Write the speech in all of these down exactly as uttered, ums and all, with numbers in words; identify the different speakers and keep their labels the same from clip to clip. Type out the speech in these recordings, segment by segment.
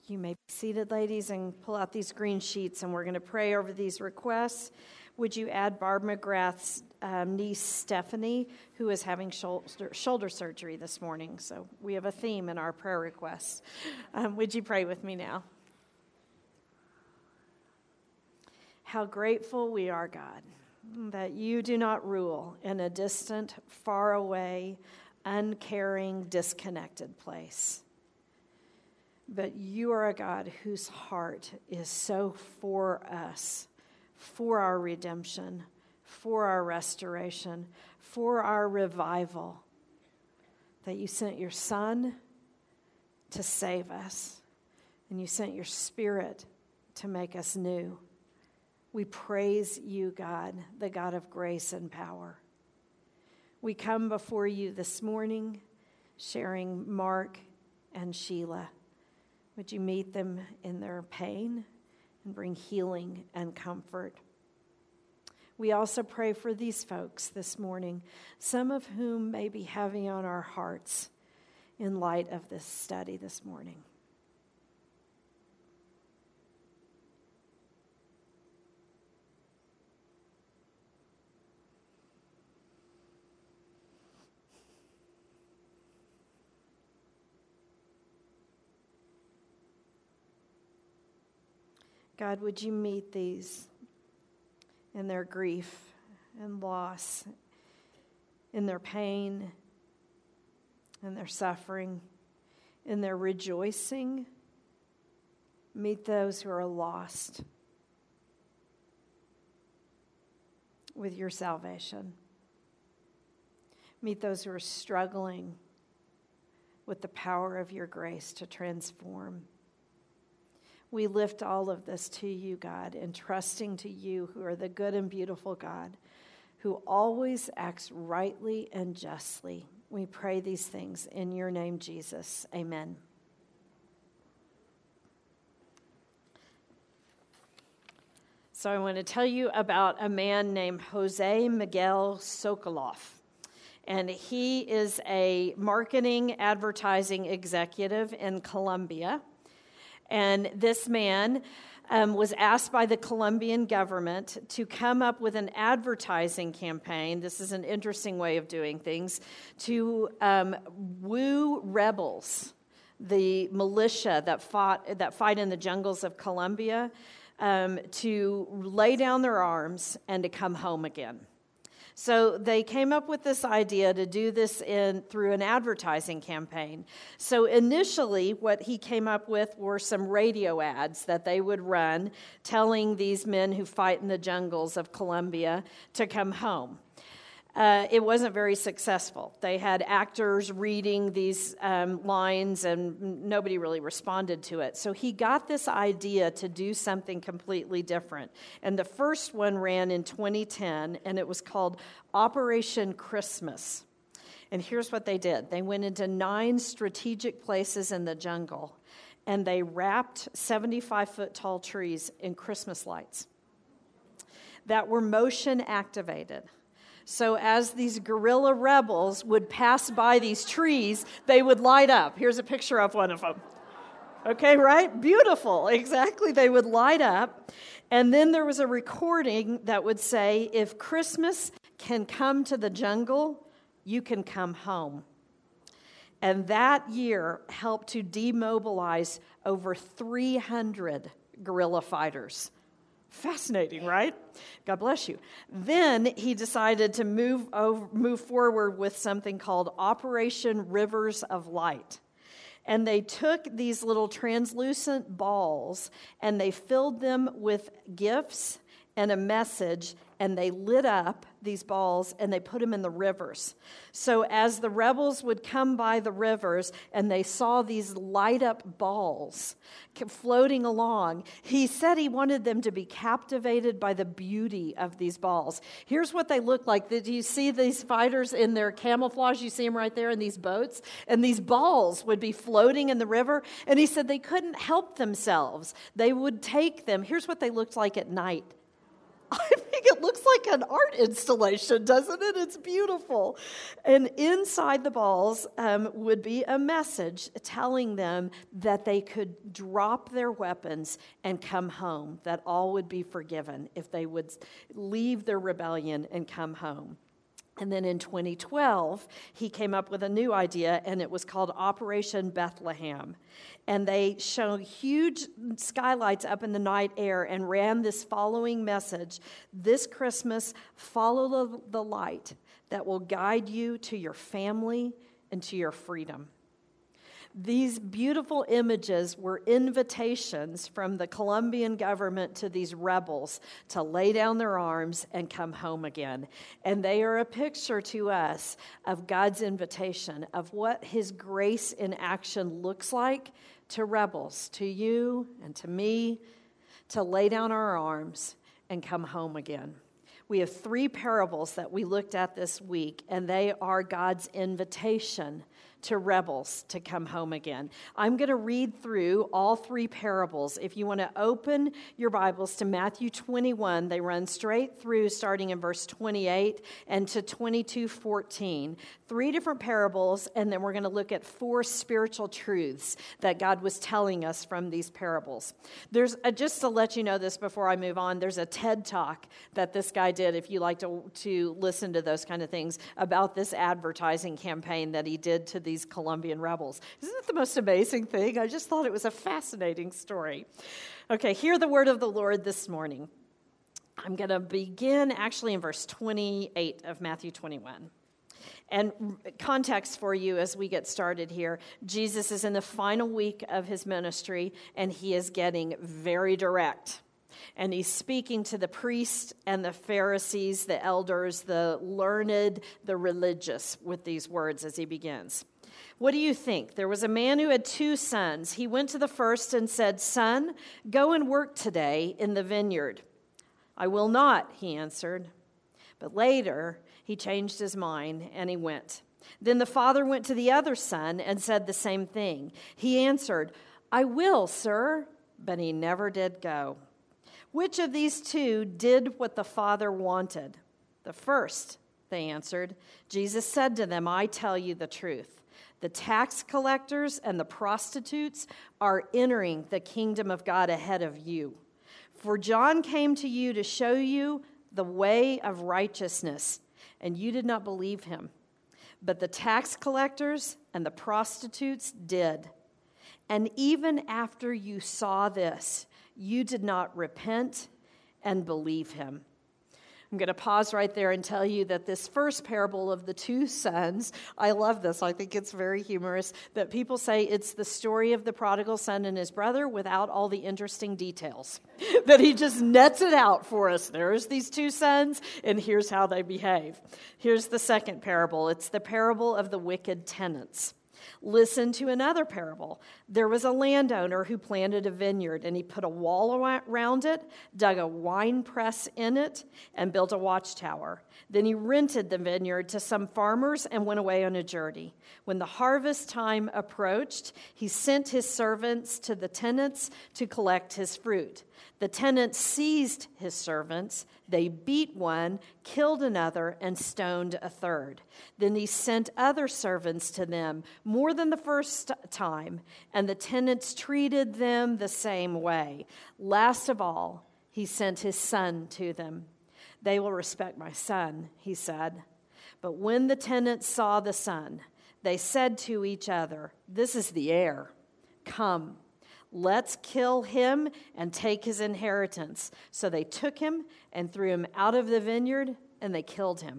Speaker 1: You may be seated, ladies, and pull out these green sheets, and we're going to pray over these requests. Would you add Barb McGrath's um, niece, Stephanie, who is having shoulder, shoulder surgery this morning? So we have a theme in our prayer requests. Um, would you pray with me now? How grateful we are, God, that you do not rule in a distant, far away, uncaring, disconnected place. But you are a God whose heart is so for us, for our redemption, for our restoration, for our revival, that you sent your Son to save us, and you sent your Spirit to make us new. We praise you, God, the God of grace and power. We come before you this morning, sharing Mark and Sheila. Would you meet them in their pain and bring healing and comfort? We also pray for these folks this morning, some of whom may be heavy on our hearts in light of this study this morning. God, would you meet these in their grief and loss, in their pain, in their suffering, in their rejoicing? Meet those who are lost with your salvation. Meet those who are struggling with the power of your grace to transform. We lift all of this to you, God, and trusting to you, who are the good and beautiful God, who always acts rightly and justly. We pray these things in your name, Jesus. Amen. So I want to tell you about a man named Jose Miguel Sokoloff. And he is a marketing advertising executive in Colombia. And this man um, was asked by the Colombian government to come up with an advertising campaign. This is an interesting way of doing things, to um, woo rebels, the militia that fought that fight in the jungles of Colombia, um, to lay down their arms and to come home again. So they came up with this idea to do this in through an advertising campaign. So initially, what he came up with were some radio ads that they would run telling these men who fight in the jungles of Colombia to come home. Uh, it wasn't very successful. They had actors reading these um, lines, and nobody really responded to it. So he got this idea to do something completely different. And the first one ran in twenty ten, and it was called Operation Christmas. And here's what they did. They went into nine strategic places in the jungle, and they wrapped seventy-five foot tall trees in Christmas lights that were motion activated. So as these guerrilla rebels would pass by these trees, they would light up. Here's a picture of one of them. Okay, right? Beautiful. Exactly. They would light up. And then there was a recording that would say, if Christmas can come to the jungle, you can come home. And that year helped to demobilize over three hundred guerrilla fighters. Fascinating, right? God bless you. Then he decided to move over, move forward with something called Operation Rivers of Light. And they took these little translucent balls and they filled them with gifts and a message, and they lit up these balls and they put them in the rivers. So as the rebels would come by the rivers and they saw these light up balls floating along, he said he wanted them to be captivated by the beauty of these balls. Here's what they look like. Do you see these fighters in their camouflage? You see them right there in these boats? And these balls would be floating in the river. And he said they couldn't help themselves. They would take them. Here's what they looked like at night. I It looks like an art installation, doesn't it? It's beautiful. And inside the balls um, would be a message telling them that they could drop their weapons and come home, that all would be forgiven if they would leave their rebellion and come home. And then in twenty twelve, he came up with a new idea, and it was called Operation Bethlehem. And they shone huge skylights up in the night air and ran this following message: this Christmas, follow the light that will guide you to your family and to your freedom. These beautiful images were invitations from the Colombian government to these rebels to lay down their arms and come home again. And they are a picture to us of God's invitation, of what his grace in action looks like to rebels, to you and to me, to lay down our arms and come home again. We have three parables that we looked at this week, and they are God's invitation to rebels to come home again. I'm going to read through all three parables. If you want to open your Bibles to Matthew twenty-one, they run straight through starting in verse twenty-eight and to twenty-two fourteen. Three different parables, and then we're going to look at four spiritual truths that God was telling us from these parables. There's a, just to let you know this before I move on, there's a TED Talk that this guy did, if you like to, to listen to those kind of things, about this advertising campaign that he did to these Colombian rebels. Isn't it the most amazing thing? I just thought it was a fascinating story. Okay, hear the word of the Lord this morning. I'm going to begin actually in verse twenty-eight of Matthew twenty-one. And context for you as we get started here, Jesus is in the final week of his ministry, and he is getting very direct. And he's speaking to the priests and the Pharisees, the elders, the learned, the religious, with these words as he begins. What do you think? There was a man who had two sons. He went to the first and said, "Son, go and work today in the vineyard." "I will not," he answered. But later he changed his mind and he went. Then the father went to the other son and said the same thing. He answered, "I will, sir," but he never did go. Which of these two did what the father wanted? "The first," they answered. Jesus said to them, "I tell you the truth. The tax collectors and the prostitutes are entering the kingdom of God ahead of you. For John came to you to show you the way of righteousness, and you did not believe him. But the tax collectors and the prostitutes did. And even after you saw this, you did not repent and believe him." I'm going to pause right there and tell you that this first parable of the two sons, I love this. I think it's very humorous that people say it's the story of the prodigal son and his brother without all the interesting details. That he just nets it out for us. There's these two sons, and here's how they behave. Here's the second parable. It's the parable of the wicked tenants. Listen to another parable. There was a landowner who planted a vineyard, and he put a wall around it, dug a wine press in it, and built a watchtower. Then he rented the vineyard to some farmers and went away on a journey. When the harvest time approached, he sent his servants to the tenants to collect his fruit. The tenants seized his servants. They beat one, killed another, and stoned a third. Then he sent other servants to them, more than the first time, and the tenants treated them the same way. Last of all, he sent his son to them. "They will respect my son," he said. But when the tenants saw the son, they said to each other, "This is the heir. Come, let's kill him and take his inheritance." So they took him and threw him out of the vineyard, and they killed him.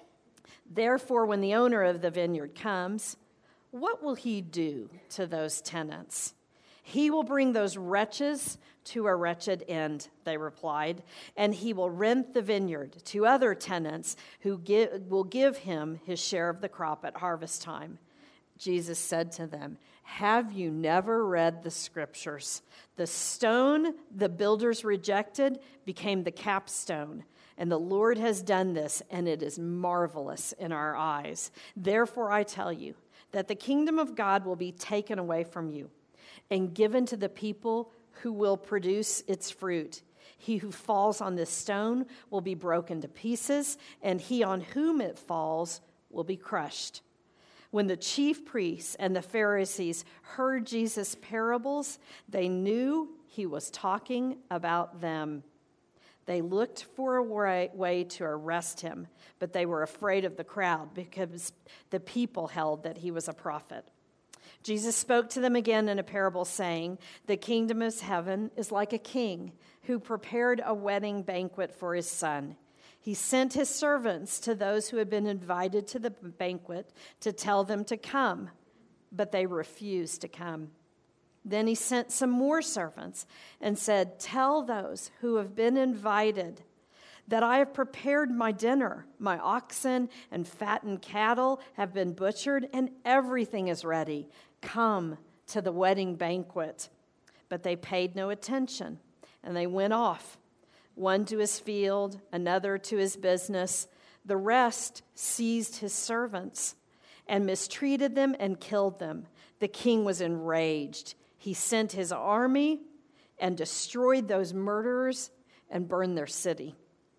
Speaker 1: Therefore, when the owner of the vineyard comes, what will he do to those tenants? "He will bring those wretches to a wretched end," they replied, "and he will rent the vineyard to other tenants who give, will give him his share of the crop at harvest time." Jesus said to them, "Have you never read the scriptures? The stone the builders rejected became the capstone, and the Lord has done this, and it is marvelous in our eyes. Therefore I tell you that the kingdom of God will be taken away from you and given to the people who will produce its fruit. He who falls on this stone will be broken to pieces, and he on whom it falls will be crushed." When the chief priests and the Pharisees heard Jesus' parables, they knew he was talking about them. They looked for a way to arrest him, but they were afraid of the crowd because the people held that he was a prophet. Jesus spoke to them again in a parable, saying, "The kingdom of heaven is like a king who prepared a wedding banquet for his son. He sent his servants to those who had been invited to the banquet to tell them to come, but they refused to come. Then he sent some more servants and said, 'Tell those who have been invited that I have prepared my dinner. My oxen and fattened cattle have been butchered, and everything is ready. Come to the wedding banquet.' But they paid no attention, and they went off, one to his field, another to his business. The rest seized his servants and mistreated them and killed them. The king was enraged. He sent his army and destroyed those murderers and burned their city.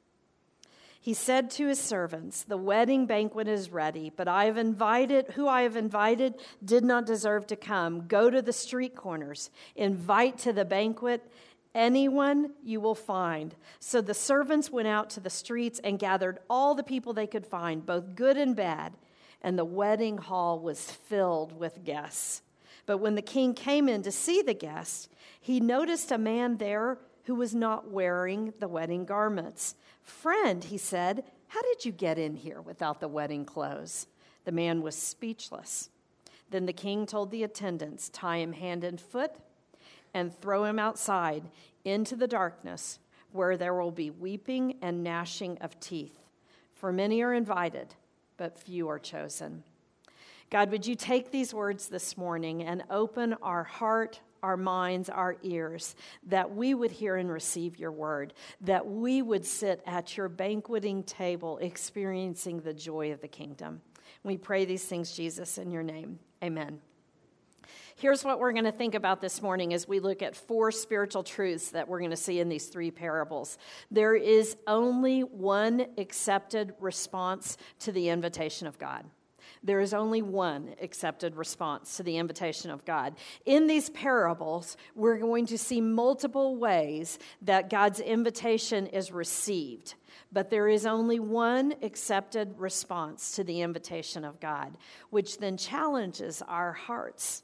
Speaker 1: He said to his servants, 'The wedding banquet is ready, but I have invited, who I have invited did not deserve to come. Go to the street corners, invite to the banquet anyone you will find.' So the servants went out to the streets and gathered all the people they could find, both good and bad, and the wedding hall was filled with guests. But when the king came in to see the guests, he noticed a man there who was not wearing the wedding garments. 'Friend,' he said, 'how did you get in here without the wedding clothes?' The man was speechless. Then the king told the attendants, 'Tie him hand and foot and throw him outside into the darkness, where there will be weeping and gnashing of teeth. For many are invited, but few are chosen.'" God, would you take these words this morning and open our heart, our minds, our ears, that we would hear and receive your word, that we would sit at your banqueting table experiencing the joy of the kingdom. We pray these things, Jesus, in your name. Amen. Here's what we're going to think about this morning as we look at four spiritual truths that we're going to see in these three parables. There is only one accepted response to the invitation of God. There is only one accepted response to the invitation of God. In these parables, we're going to see multiple ways that God's invitation is received. But there is only one accepted response to the invitation of God, which then challenges our hearts.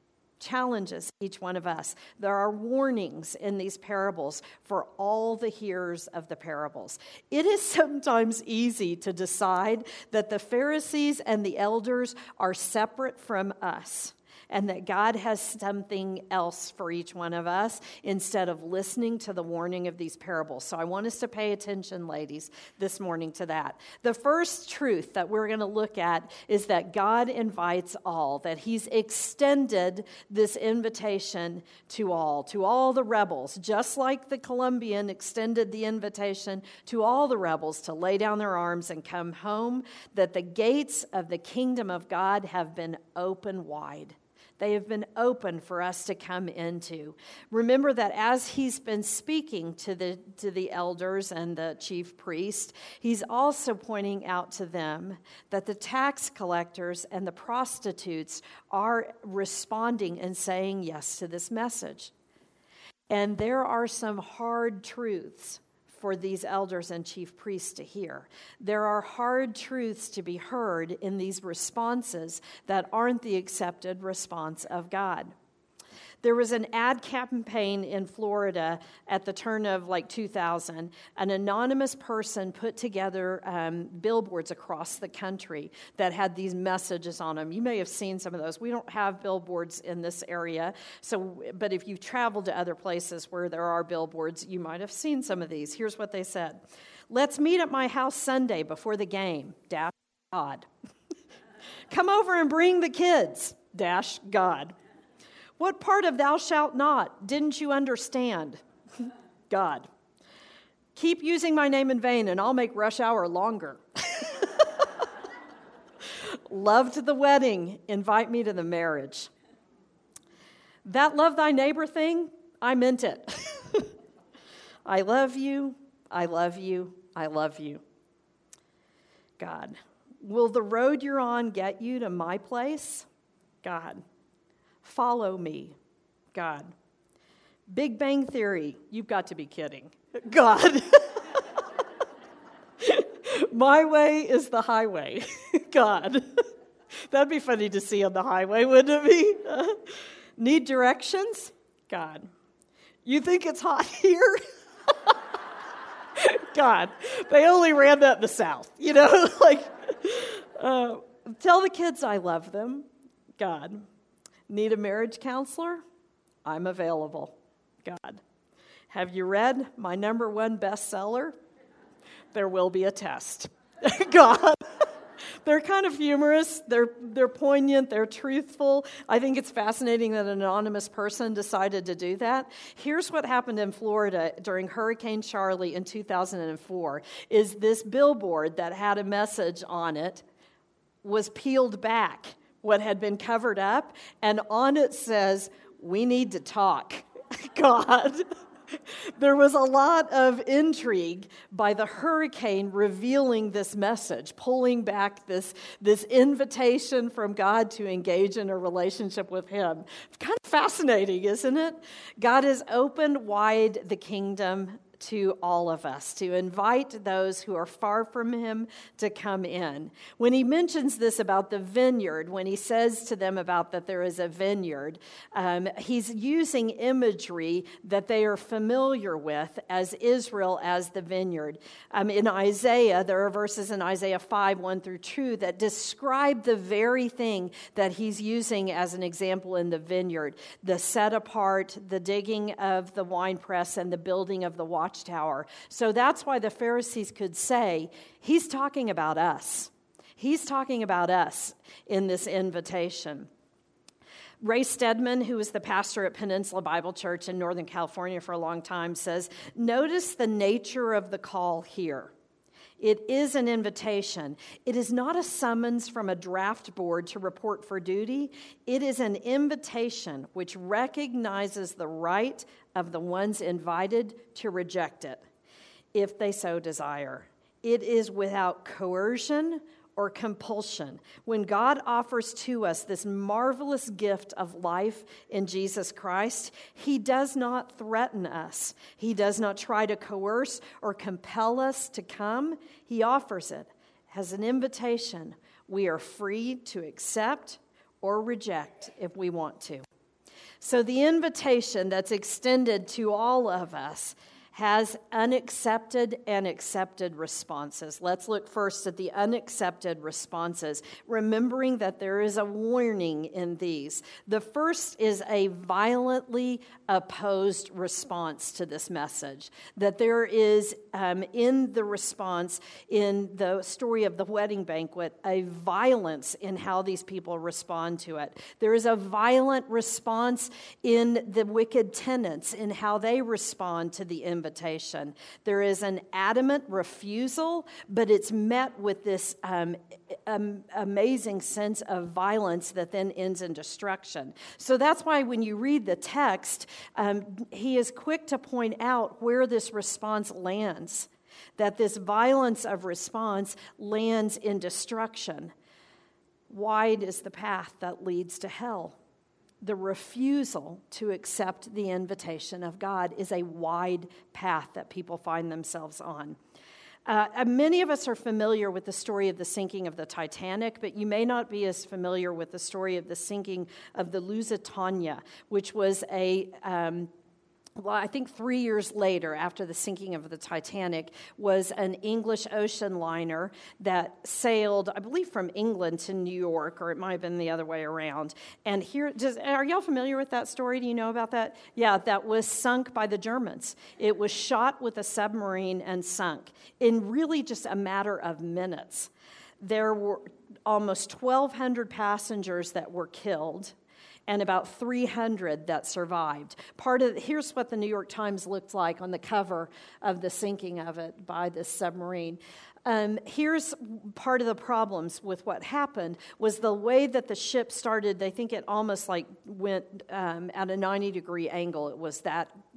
Speaker 1: Challenges each one of us. There are warnings in these parables for all the hearers of the parables. It is sometimes easy to decide that the Pharisees and the elders are separate from us, and that God has something else for each one of us instead of listening to the warning of these parables. So I want us to pay attention, ladies, this morning to that. The first truth that we're going to look at is that God invites all, that he's extended this invitation to all, to all the rebels, just like the Columbian extended the invitation to all the rebels to lay down their arms and come home, that the gates of the kingdom of God have been open wide. They have been open for us to come into. Remember that as he's been speaking to the to the elders and the chief priest, he's also pointing out to them that the tax collectors and the prostitutes are responding and saying yes to this message. And there are some hard truths for these elders and chief priests to hear. There are hard truths to be heard in these responses that aren't the accepted response of God. There was an ad campaign in Florida at the turn of like two thousand. An anonymous person put together um, billboards across the country that had these messages on them. You may have seen some of those. We don't have billboards in this area, so but if you've traveled to other places where there are billboards, you might have seen some of these. Here's what they said. "Let's meet at my house Sunday before the game, dash God. Come over and bring the kids, dash God. What part of thou shalt not didn't you understand? God. Keep using my name in vain and I'll make rush hour longer. Loved the wedding, invite me to the marriage. That love thy neighbor thing, I meant it. I love you, I love you, I love you. God, will the road you're on get you to my place? God, follow me. God, Big Bang Theory, you've got to be kidding. God, my way is the highway. God, that'd be funny to see on the highway, wouldn't it be? Uh, need directions? God, you think it's hot here? God, they only ran that in the South, you know? like, uh, tell the kids I love them. God, need a marriage counselor? I'm available. God, have you read my number one bestseller? There will be a test. God. They're kind of humorous, they're they're poignant, they're truthful. I think it's fascinating that an anonymous person decided to do that. Here's what happened in Florida during Hurricane Charlie in two thousand four, is this billboard that had a message on it was peeled back, what had been covered up, and on it says, "We need to talk." God. There was a lot of intrigue by the hurricane revealing this message, pulling back this, this invitation from God to engage in a relationship with Him. It's kind of fascinating, isn't it? God has opened wide the kingdom to all of us, to invite those who are far from Him to come in. When He mentions this about the vineyard, when He says to them about that there is a vineyard, um, He's using imagery that they are familiar with as Israel as the vineyard. Um, in Isaiah, there are verses in Isaiah five, one through two that describe the very thing that He's using as an example in the vineyard. The set apart, the digging of the winepress, and the building of the watchtower. Watchtower. So that's why the Pharisees could say, He's talking about us. He's talking about us in this invitation. Ray Stedman, who was the pastor at Peninsula Bible Church in Northern California for a long time, says, notice the nature of the call here. It is an invitation. It is not a summons from a draft board to report for duty. It is an invitation which recognizes the right of the ones invited to reject it, if they so desire. It is without coercion or compulsion. When God offers to us this marvelous gift of life in Jesus Christ, He does not threaten us. He does not try to coerce or compel us to come. He offers it as an invitation. We are free to accept or reject if we want to. So the invitation that's extended to all of us has unaccepted and accepted responses. Let's look first at the unaccepted responses, remembering that there is a warning in these. The first is a violently opposed response to this message, that there is um, in the response, in the story of the wedding banquet, a violence in how these people respond to it. There is a violent response in the wicked tenants, in how they respond to the invitation. There is an adamant refusal, but it's met with this um, um, amazing sense of violence that then ends in destruction. So that's why when you read the text, um, he is quick to point out where this response lands, that this violence of response lands in destruction. Wide is the path that leads to hell. The refusal to accept the invitation of God is a wide path that people find themselves on. Uh, many of us are familiar with the story of the sinking of the Titanic, but you may not be as familiar with the story of the sinking of the Lusitania, which was a um, Well, I think three years later, after the sinking of the Titanic, was an English ocean liner that sailed, I believe, from England to New York, or it might have been the other way around. And here, does, are y'all familiar with that story? Do you know about that? Yeah, that was sunk by the Germans. It was shot with a submarine and sunk in really just a matter of minutes. There were almost twelve hundred passengers that were killed, and about three hundred that survived. Part of here's what the New York Times looked like on the cover of the sinking of it by this submarine. Um, here's part of the problems with what happened was the way that the ship started. They think it almost like went um, at a ninety degree angle. It was that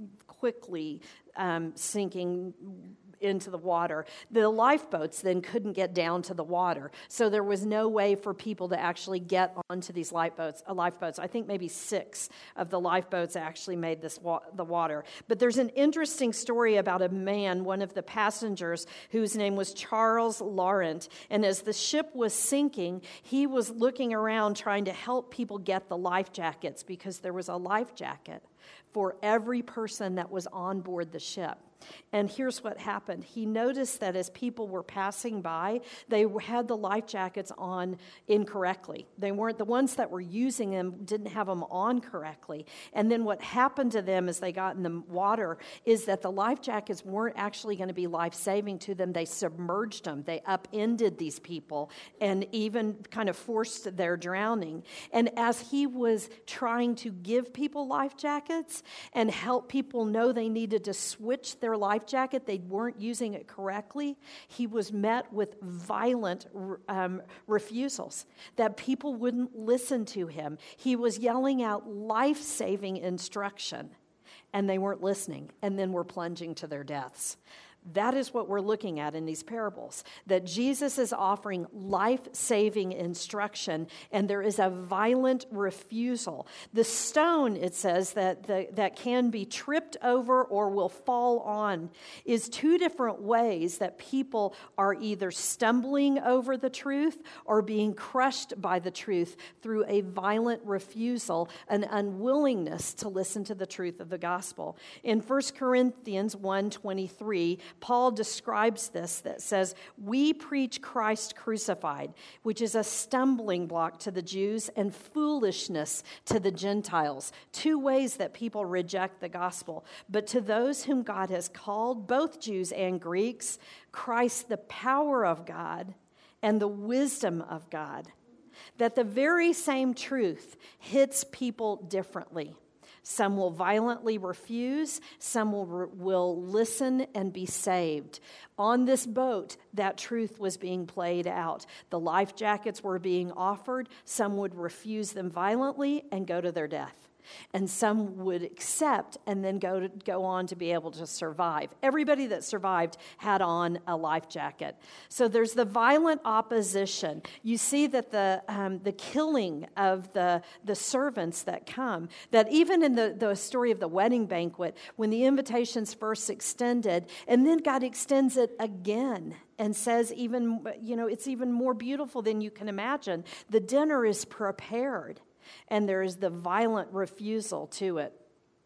Speaker 1: quickly um, sinking into the water. The lifeboats then couldn't get down to the water, so there was no way for people to actually get onto these lifeboats. Uh, lifeboats. I think maybe six of the lifeboats actually made this wa- the water. But there's an interesting story about a man, one of the passengers, whose name was Charles Laurent, and as the ship was sinking, he was looking around trying to help people get the life jackets, because there was a life jacket for every person that was on board the ship. And here's what happened. He noticed that as people were passing by, they had the life jackets on incorrectly. They weren't, the ones that were using them didn't have them on correctly. And then what happened to them as they got in the water is that the life jackets weren't actually going to be life-saving to them. They submerged them. They upended these people and even kind of forced their drowning. And as he was trying to give people life jackets and help people know they needed to switch their life jacket, they weren't using it correctly, he was met with violent um, refusals, that people wouldn't listen to him. He was yelling out life-saving instruction, and they weren't listening, and then were plunging to their deaths. That is what we're looking at in these parables, that Jesus is offering life-saving instruction, and there is a violent refusal. The stone, it says, that the, that can be tripped over or will fall on is two different ways that people are either stumbling over the truth or being crushed by the truth through a violent refusal, an unwillingness to listen to the truth of the gospel. In First Corinthians one twenty-three, Paul describes this, that says, "We preach Christ crucified, which is a stumbling block to the Jews and foolishness to the Gentiles." Two ways that people reject the gospel. But to those whom God has called, both Jews and Greeks, Christ the power of God and the wisdom of God. That the very same truth hits people differently. Some will violently refuse. Some will, will listen and be saved. On this boat, that truth was being played out. The life jackets were being offered. Some would refuse them violently and go to their death. And some would accept and then go to, go on to be able to survive. Everybody that survived had on a life jacket. So there's the violent opposition. You see that the um, the killing of the, the servants that come, that even in the, the story of the wedding banquet, when the invitation's first extended, and then God extends it again and says even, you know, it's even more beautiful than you can imagine. The dinner is prepared. And there is the violent refusal to it.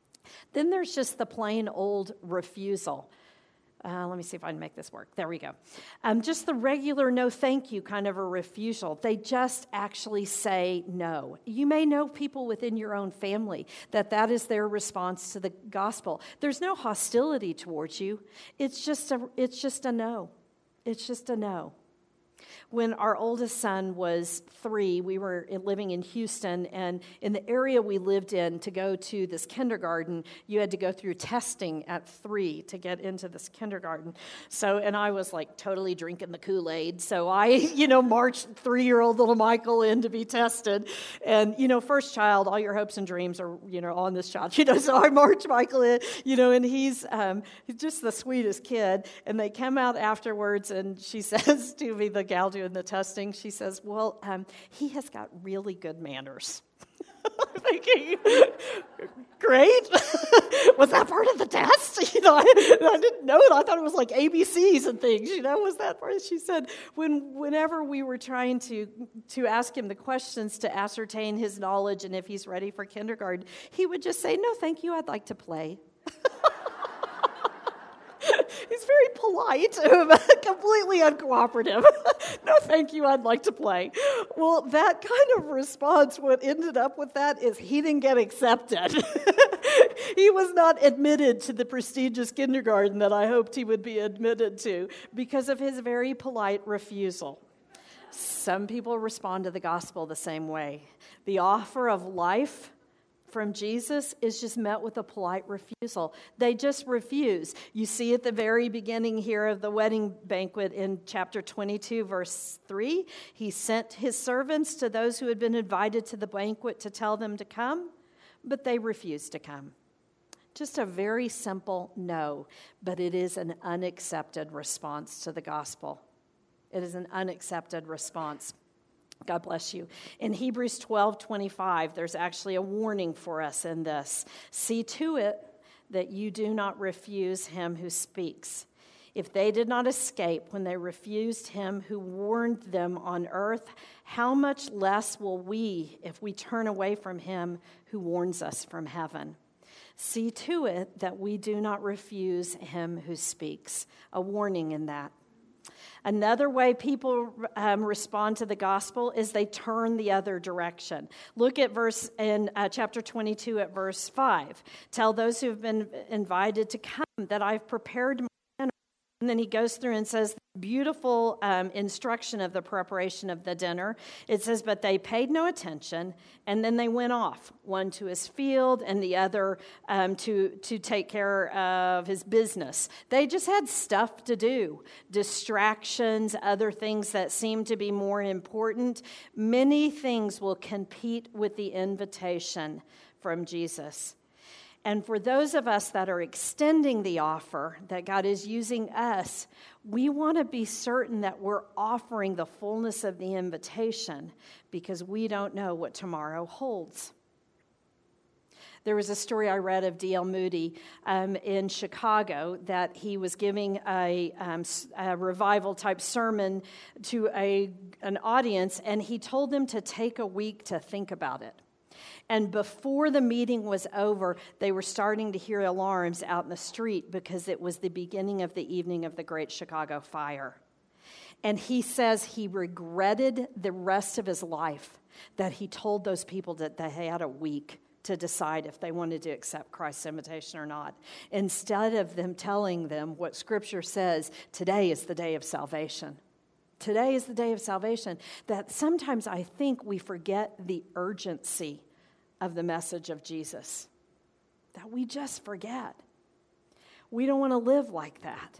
Speaker 1: Then there's just the plain old refusal. Uh, let me see if I can make this work. There we go. Um, just the regular no thank you kind of a refusal. They just actually say no. You may know people within your own family that that is their response to the gospel. There's no hostility towards you. It's just a, it's just a no. It's just a no. When our oldest son was three, we were living in Houston, and in the area we lived in, to go to this kindergarten, you had to go through testing at three to get into this kindergarten. So, and I was like totally drinking the Kool-Aid, so I, you know, marched three-year-old little Michael in to be tested. And, you know, first child, all your hopes and dreams are, you know, on this child. You know, so I marched Michael in, you know, and he's, um, he's just the sweetest kid. And they come out afterwards, and she says to me, the gal doing the testing, she says, well, um, he has got really good manners. I'm thinking, great. Was that part of the test? You know, I, I didn't know it. I thought it was like A B Cs and things. You know, was that part? She said, when whenever we were trying to to ask him the questions to ascertain his knowledge and if he's ready for kindergarten, he would just say, no, thank you, I'd like to play. He's very polite, completely uncooperative. No, thank you, I'd like to play. Well, that kind of response, what ended up with that is he didn't get accepted. He was not admitted to the prestigious kindergarten that I hoped he would be admitted to because of his very polite refusal. Some people respond to the gospel the same way. The offer of life from Jesus is just met with a polite refusal. They just refuse. You see at the very beginning here of the wedding banquet in chapter twenty-two, verse three, he sent his servants to those who had been invited to the banquet to tell them to come, but they refused to come. Just a very simple no, but it is an unaccepted response to the gospel. It is an unaccepted response. God bless you. In Hebrews twelve twenty-five, there's actually a warning for us in this. See to it that you do not refuse him who speaks. If they did not escape when they refused him who warned them on earth, how much less will we if we turn away from him who warns us from heaven? See to it that we do not refuse him who speaks. A warning in that. Another way people um, respond to the gospel is they turn the other direction. Look at verse in uh, chapter twenty-two at verse five. Tell those who have been invited to come that I've prepared my dinner. And then he goes through and says, beautiful um, instruction of the preparation of the dinner. It says, but they paid no attention, and then they went off, one to his field and the other um, to, to take care of his business. They just had stuff to do, distractions, other things that seem to be more important. Many things will compete with the invitation from Jesus. And for those of us that are extending the offer, that God is using us, we want to be certain that we're offering the fullness of the invitation because we don't know what tomorrow holds. There was a story I read of D L Moody um, in Chicago that he was giving a, um, a revival-type sermon to a, an audience, and he told them to take a week to think about it. And before the meeting was over, they were starting to hear alarms out in the street because it was the beginning of the evening of the Great Chicago Fire. And he says he regretted the rest of his life that he told those people that they had a week to decide if they wanted to accept Christ's invitation or not. Instead of them telling them what Scripture says, today is the day of salvation. Today is the day of salvation. That sometimes I think we forget the urgency of the message of Jesus. That we just forget. We don't want to live like that.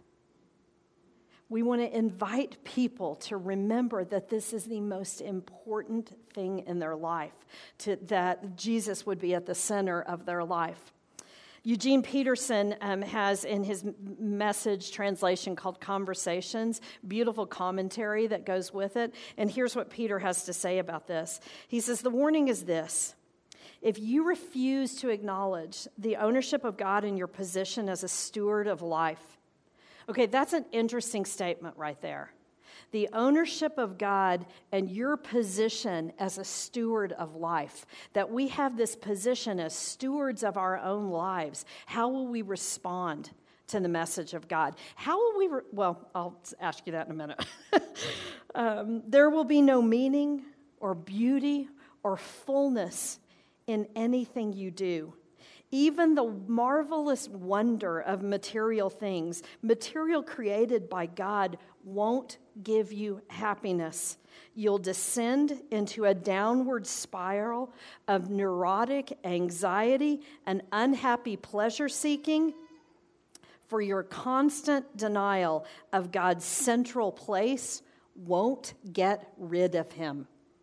Speaker 1: We want to invite people to remember that this is the most important thing in their life, to, that Jesus would be at the center of their life. Eugene Peterson um, has in his message translation called Conversations, beautiful commentary that goes with it. And here's what Peter has to say about this. He says, the warning is this. If you refuse to acknowledge the ownership of God in your position as a steward of life, okay, that's an interesting statement right there. The ownership of God and your position as a steward of life, that we have this position as stewards of our own lives. How will we respond to the message of God? How will we, re- well, I'll ask you that in a minute. um, there will be no meaning or beauty or fullness in anything you do. Even the marvelous wonder of material things, material created by God, won't give you happiness. You'll descend into a downward spiral of neurotic anxiety and unhappy pleasure seeking, for your constant denial of God's central place won't get rid of him.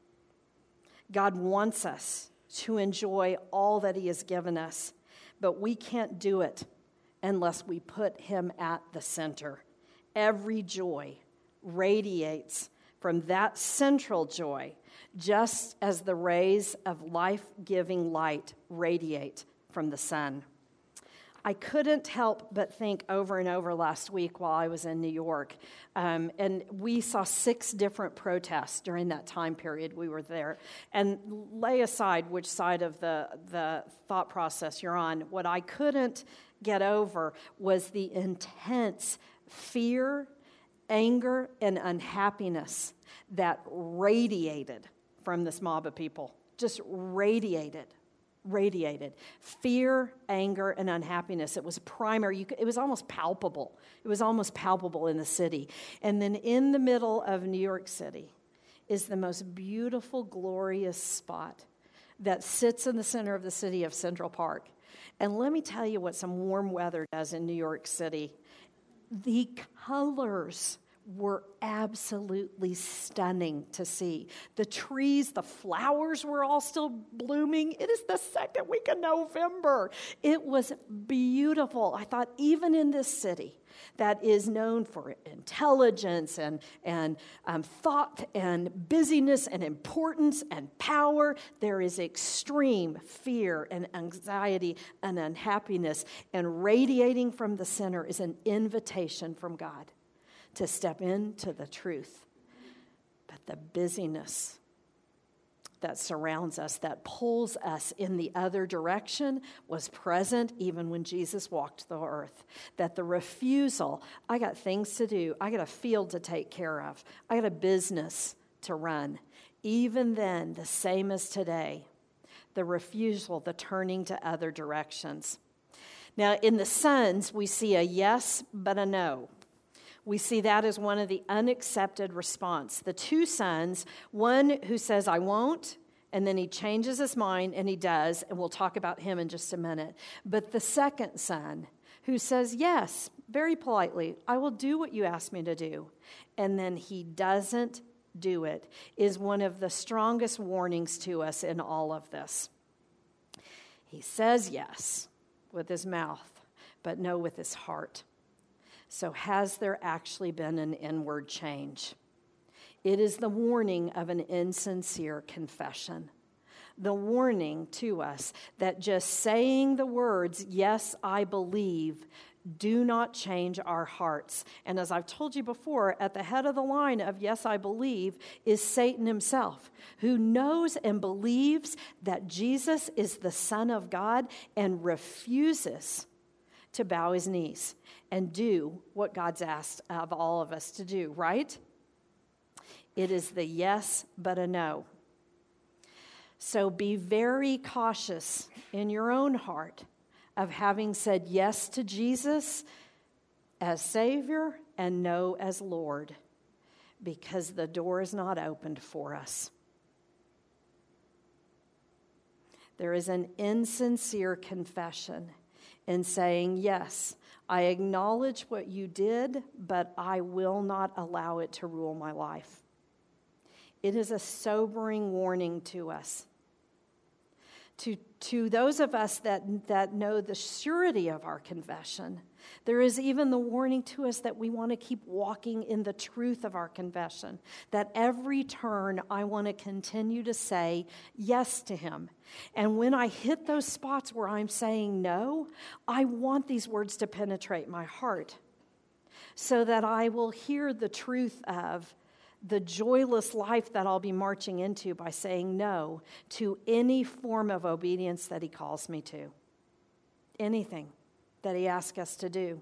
Speaker 1: God wants us to enjoy all that he has given us, but we can't do it unless we put him at the center. Every joy radiates from that central joy, just as the rays of life-giving light radiate from the sun. I couldn't help but think over and over last week while I was in New York, um, and we saw six different protests during that time period we were there. And lay aside which side of the, the thought process you're on, what I couldn't get over was the intense fear, anger, and unhappiness that radiated from this mob of people, just radiated. Radiated fear, anger, and unhappiness. It was primary. You could, it was almost palpable. It was almost palpable in the city. And then in the middle of New York City is the most beautiful, glorious spot that sits in the center of the city of Central Park. And let me tell you what some warm weather does in New York City. The colors were absolutely stunning to see. The trees, the flowers were all still blooming. It is the second week of November. It was beautiful. I thought, even in this city that is known for intelligence and, and um, thought and busyness and importance and power, there is extreme fear and anxiety and unhappiness. And radiating from the center is an invitation from God to step into the truth. But the busyness that surrounds us, that pulls us in the other direction, was present even when Jesus walked the earth. That the refusal, I got things to do, I got a field to take care of, I got a business to run. Even then, the same as today, the refusal, the turning to other directions. Now, in the sons, we see a yes, but a no. We see that as one of the unaccepted response. The two sons, one who says, I won't, and then he changes his mind, and he does, and we'll talk about him in just a minute. But the second son, who says, yes, very politely, I will do what you ask me to do, and then he doesn't do it, is one of the strongest warnings to us in all of this. He says yes with his mouth, but no with his heart. So has there actually been an inward change? It is the warning of an insincere confession. The warning to us that just saying the words, yes, I believe, do not change our hearts. And as I've told you before, at the head of the line of yes, I believe is Satan himself, who knows and believes that Jesus is the Son of God and refuses to bow his knees and do what God's asked of all of us to do, right? It is the yes, but a no. So be very cautious in your own heart of having said yes to Jesus as Savior and no as Lord, because the door is not opened for us. There is an insincere confession in saying, yes, I acknowledge what you did, but I will not allow it to rule my life. It is a sobering warning to us. To, to those of us that, that know the surety of our confession, there is even the warning to us that we want to keep walking in the truth of our confession, that every turn I want to continue to say yes to him. And when I hit those spots where I'm saying no, I want these words to penetrate my heart so that I will hear the truth of the joyless life that I'll be marching into by saying no to any form of obedience that he calls me to. Anything that he asks us to do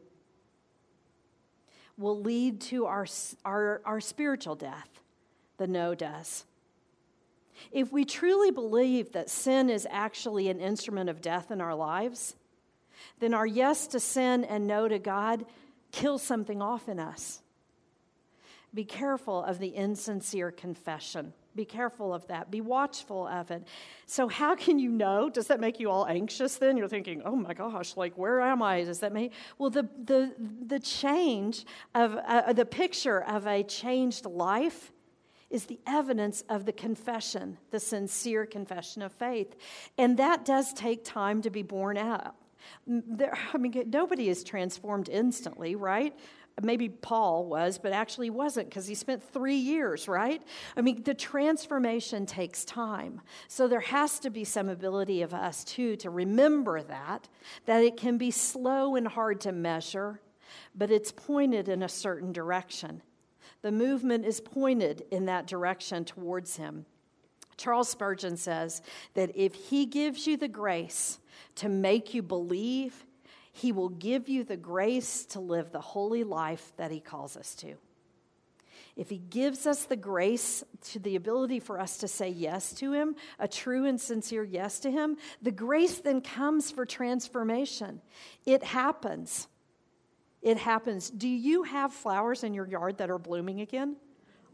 Speaker 1: will lead to our, our, our spiritual death. The no does. If we truly believe that sin is actually an instrument of death in our lives, then our yes to sin and no to God kills something off in us. Be careful of the insincere confession. Be careful of that. Be watchful of it. So how can you know? Does that make you all anxious then? You're thinking, oh my gosh, like where am I? Does that make? Well, the the the change of, uh, the picture of a changed life is the evidence of the confession, the sincere confession of faith. And that does take time to be borne out. There, I mean, nobody is transformed instantly, right? Maybe Paul was, but actually wasn't because he spent three years, right? I mean, the transformation takes time. So there has to be some ability of us, too, to remember that, that it can be slow and hard to measure, but it's pointed in a certain direction. The movement is pointed in that direction towards him. Charles Spurgeon says that if he gives you the grace to make you believe, he will give you the grace to live the holy life that he calls us to. If he gives us the grace to the ability for us to say yes to him, a true and sincere yes to him, the grace then comes for transformation. It happens. It happens. Do you have flowers in your yard that are blooming again?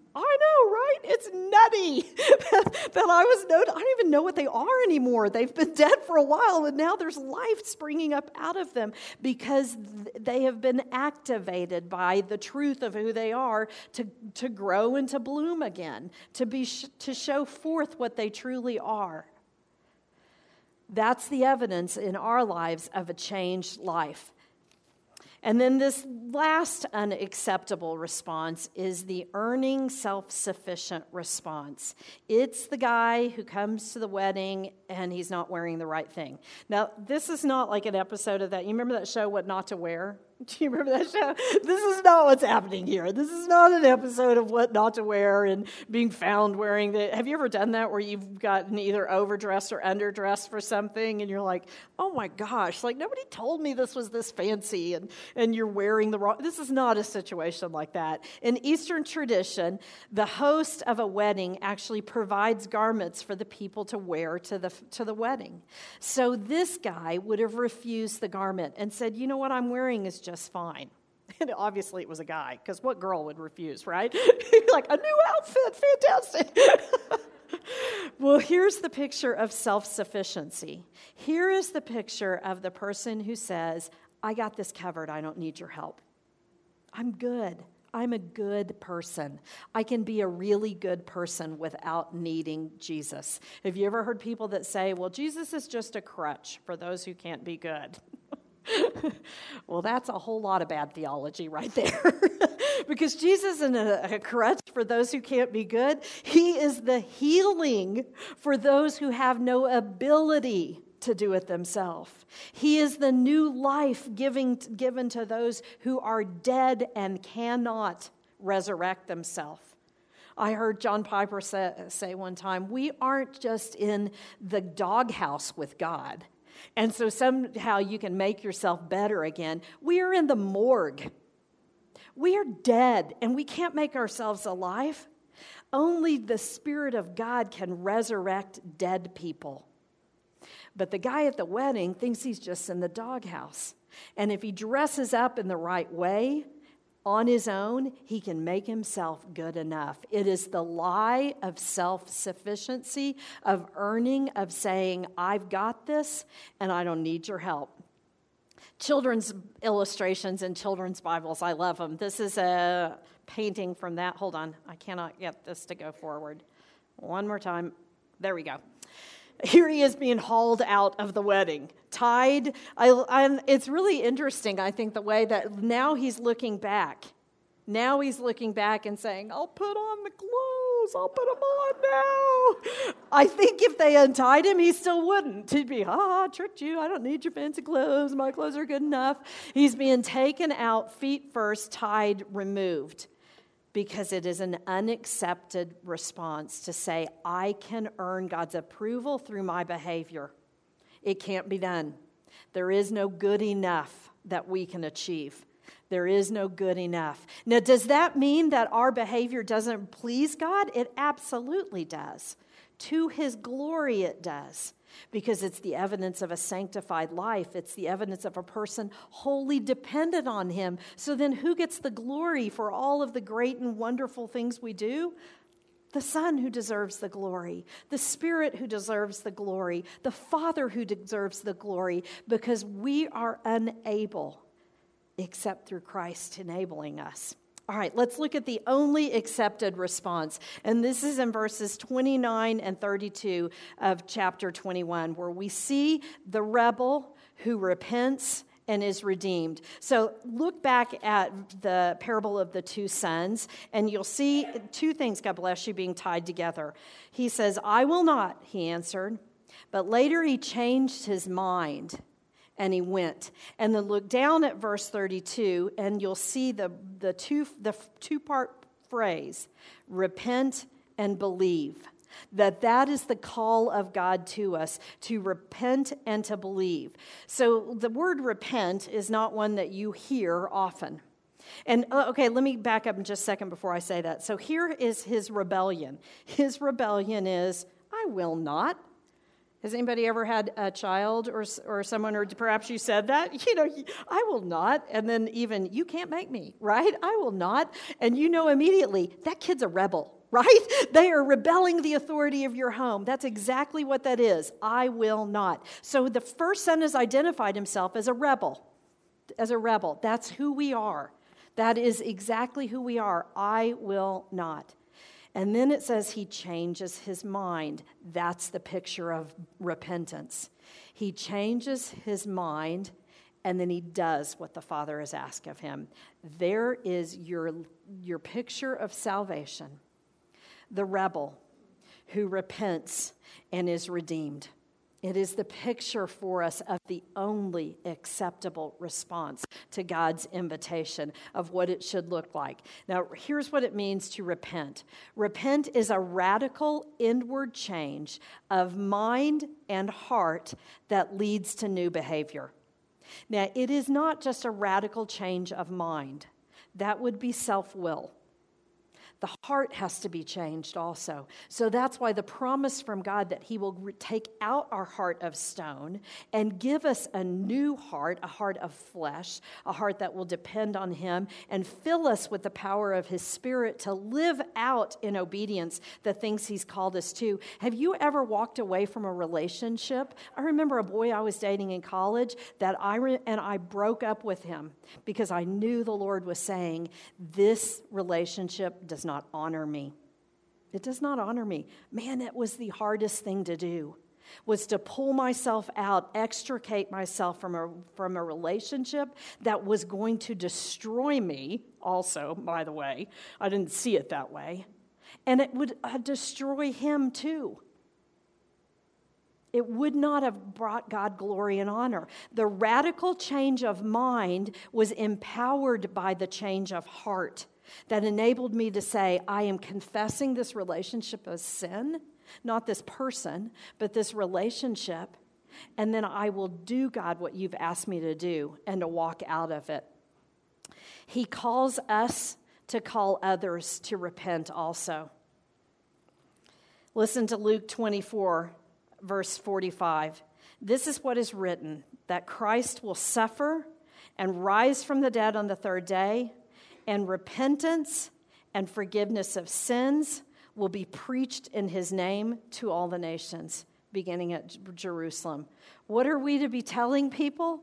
Speaker 1: I know, right? It's nutty that I was no, I don't even know what they are anymore. They've been dead for a while, and now there's life springing up out of them because they have been activated by the truth of who they are to, to grow and to bloom again, to be to show forth what they truly are. That's the evidence in our lives of a changed life. And then this last unacceptable response is the earning self-sufficient response. It's the guy who comes to the wedding and he's not wearing the right thing. Now, this is not like an episode of that. You remember that show, What Not to Wear? Do you remember that show? This is not what's happening here. This is not an episode of What Not to Wear and being found wearing the... Have you ever done that where you've gotten either overdressed or underdressed for something and you're like, oh my gosh, like nobody told me this was this fancy and, and you're wearing the wrong... This is not a situation like that. In Eastern tradition, the host of a wedding actually provides garments for the people to wear to the, to the wedding. So this guy would have refused the garment and said, you know what I'm wearing is just fine. And obviously it was a guy, because what girl would refuse, right? Like, a new outfit, fantastic. Well, here's the picture of self-sufficiency. Here is the picture of the person who says, I got this covered, I don't need your help. I'm good. I'm a good person. I can be a really good person without needing Jesus. Have you ever heard people that say, well, Jesus is just a crutch for those who can't be good? Well, that's a whole lot of bad theology right there. Because Jesus isn't a, a crutch for those who can't be good. He is the healing for those who have no ability to do it themselves. He is the new life giving, given to those who are dead and cannot resurrect themselves. I heard John Piper say, say one time, we aren't just in the doghouse with God. And so somehow you can make yourself better again. We are in the morgue. We are dead, and we can't make ourselves alive. Only the Spirit of God can resurrect dead people. But the guy at the wedding thinks he's just in the doghouse. And if he dresses up in the right way, on his own, he can make himself good enough. It is the lie of self-sufficiency, of earning, of saying, I've got this and I don't need your help. Children's illustrations in children's Bibles, I love them. This is a painting from that. Hold on, I cannot get this to go forward. One more time. There we go. Here he is being hauled out of the wedding, tied. I, I'm, it's really interesting, I think, the way that now he's looking back. Now he's looking back and saying, I'll put on the clothes. I'll put them on now. I think if they untied him, he still wouldn't. He'd be, ah, I tricked you. I don't need your fancy clothes. My clothes are good enough. He's being taken out, feet first, tied, removed. Because it is an unaccepted response to say, I can earn God's approval through my behavior. It can't be done. There is no good enough that we can achieve. There is no good enough. Now, does that mean that our behavior doesn't please God? It absolutely does. To His glory it does. Because it's the evidence of a sanctified life. It's the evidence of a person wholly dependent on Him. So then who gets the glory for all of the great and wonderful things we do? The Son who deserves the glory. The Spirit who deserves the glory. The Father who deserves the glory. Because we are unable except through Christ enabling us. All right, let's look at the only accepted response. And this is in verses twenty-nine and thirty-two of chapter twenty-one, where we see the rebel who repents and is redeemed. So look back at the parable of the two sons, and you'll see two things, God bless you, being tied together. He says, I will not, he answered. But later he changed his mind. And he went. And then look down at verse thirty-two, and you'll see the, the two the two-part phrase, repent and believe. That that is the call of God to us, to repent and to believe. So the word repent is not one that you hear often. And okay, let me back up in just a second before I say that. So here is his rebellion. His rebellion is, I will not. Has anybody ever had a child or or someone, or perhaps you said that? You know, I will not. And then even, you can't make me, right? I will not. And you know immediately, that kid's a rebel, right? They are rebelling the authority of your home. That's exactly what that is. I will not. So the first son has identified himself as a rebel, as a rebel. That's who we are. That is exactly who we are. I will not. And then it says he changes his mind. That's the picture of repentance. He changes his mind, and then he does what the Father has asked of him. There is your, your picture of salvation. The rebel who repents and is redeemed. It is the picture for us of the only acceptable response to God's invitation of what it should look like. Now, here's what it means to repent. Repent is a radical inward change of mind and heart that leads to new behavior. Now, it is not just a radical change of mind. That would be self-will. The heart has to be changed also. So that's why the promise from God that he will re- take out our heart of stone and give us a new heart, a heart of flesh, a heart that will depend on him and fill us with the power of his Spirit to live out in obedience the things he's called us to. Have you ever walked away from a relationship? I remember a boy I was dating in college that I re- and I broke up with him because I knew the Lord was saying, this relationship does not honor me. It does not honor me. Man, it was the hardest thing to do, was to pull myself out, extricate myself from a, from a relationship that was going to destroy me also, by the way. I didn't see it that way. And it would uh, destroy him too. It would not have brought God glory and honor. The radical change of mind was empowered by the change of heart that enabled me to say, I am confessing this relationship as sin, not this person, but this relationship, and then I will do, God, what you've asked me to do and to walk out of it. He calls us to call others to repent also. Listen to Luke twenty-four, verse forty-five. This is what is written, that Christ will suffer and rise from the dead on the third day, and repentance and forgiveness of sins will be preached in his name to all the nations, beginning at Jerusalem. What are we to be telling people?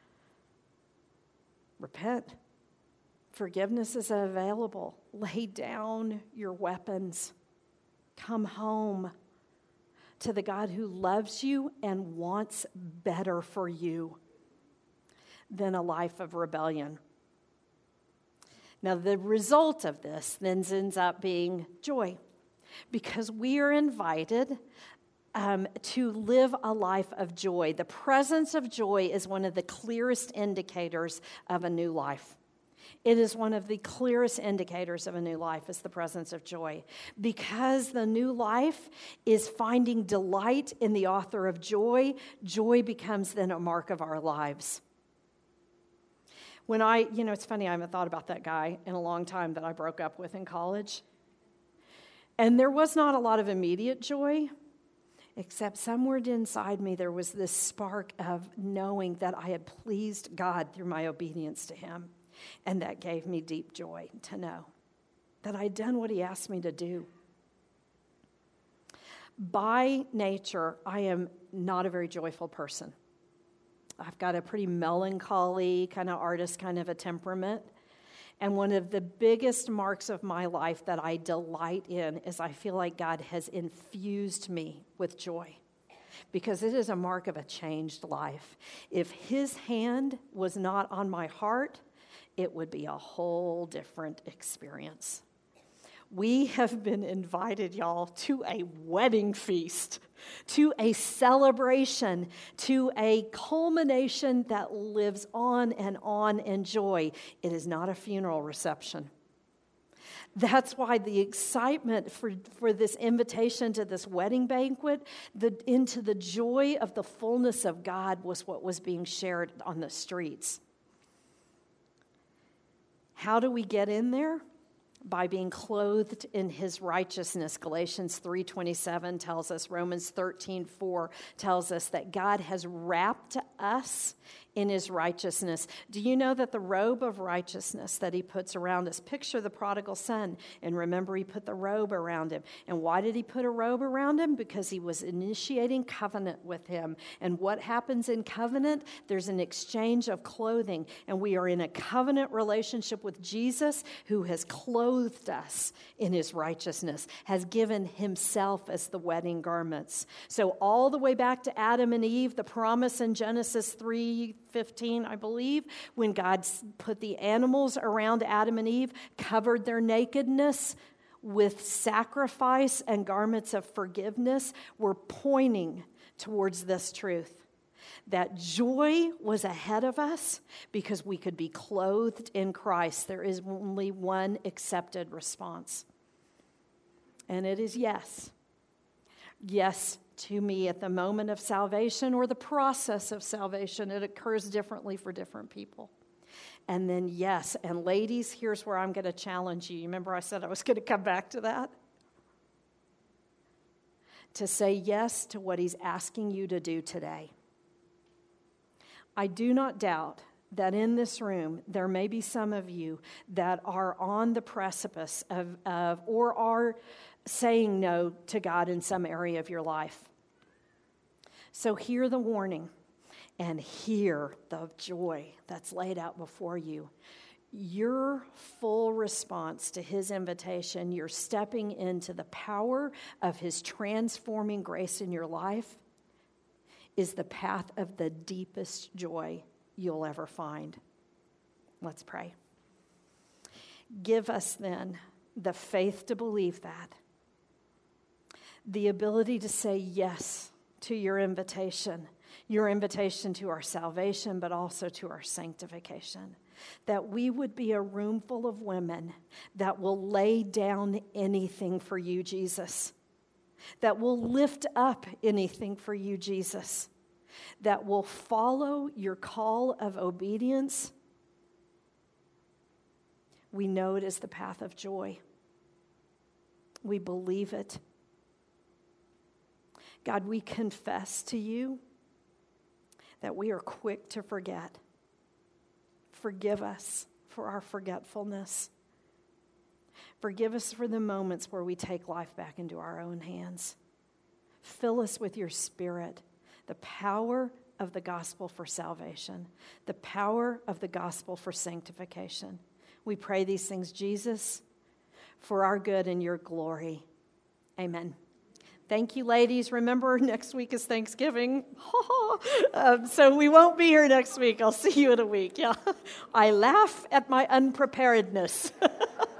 Speaker 1: Repent. Forgiveness is available. Lay down your weapons. Come home to the God who loves you and wants better for you than a life of rebellion. Now, the result of this then ends up being joy, because we are invited um, to live a life of joy. The presence of joy is one of the clearest indicators of a new life. It is one of the clearest indicators of a new life is the presence of joy, because the new life is finding delight in the author of joy. Joy becomes then a mark of our lives. When I, you know, it's funny, I haven't thought about that guy in a long time that I broke up with in college. And there was not a lot of immediate joy, except somewhere inside me there was this spark of knowing that I had pleased God through my obedience to him. And that gave me deep joy to know that I'd done what he asked me to do. By nature, I am not a very joyful person. I've got a pretty melancholy kind of artist kind of a temperament. And one of the biggest marks of my life that I delight in is I feel like God has infused me with joy, because it is a mark of a changed life. If his hand was not on my heart, it would be a whole different experience. We have been invited, y'all, to a wedding feast, to a celebration, to a culmination that lives on and on in joy. It is not a funeral reception. That's why the excitement for, for this invitation to this wedding banquet, the, into the joy of the fullness of God, was what was being shared on the streets. How do we get in there? by being clothed in his righteousness. Galatians three twenty-seven tells us, Romans thirteen four tells us that God has wrapped us in his righteousness. Do you know that the robe of righteousness that he puts around us, picture the prodigal son, and remember he put the robe around him. And why did he put a robe around him? Because he was initiating covenant with him. And what happens in covenant? There's an exchange of clothing, and we are in a covenant relationship with Jesus, who has clothed us in his righteousness, has given himself as the wedding garments. So all the way back to Adam and Eve, the promise in Genesis three fifteen, I believe, when God put the animals around Adam and Eve, covered their nakedness with sacrifice and garments of forgiveness, were pointing towards this truth. That joy was ahead of us because we could be clothed in Christ. There is only one accepted response, and it is yes. Yes to me at the moment of salvation or the process of salvation. It occurs differently for different people. And then yes, and ladies, here's where I'm going to challenge you. Remember I said I was going to come back to that? To say yes to what he's asking you to do today. I do not doubt that in this room, there may be some of you that are on the precipice of, of or are saying no to God in some area of your life. So hear the warning and hear the joy that's laid out before you. Your full response to his invitation, you're stepping into the power of his transforming grace in your life, is the path of the deepest joy you'll ever find. Let's pray. Give us then the faith to believe that, the ability to say yes to your invitation, your invitation to our salvation, but also to our sanctification, that we would be a room full of women that will lay down anything for you, Jesus, that will lift up anything for you, Jesus, that will follow your call of obedience. We know it is the path of joy. We believe it. God, we confess to you that we are quick to forget. Forgive us for our forgetfulness. Forgive us for the moments where we take life back into our own hands. Fill us with your Spirit, the power of the gospel for salvation, the power of the gospel for sanctification. We pray these things, Jesus, for our good and your glory. Amen. Thank you, ladies. Remember, next week is Thanksgiving. um, so we won't be here next week. I'll see you in a week. Yeah, I laugh at my unpreparedness.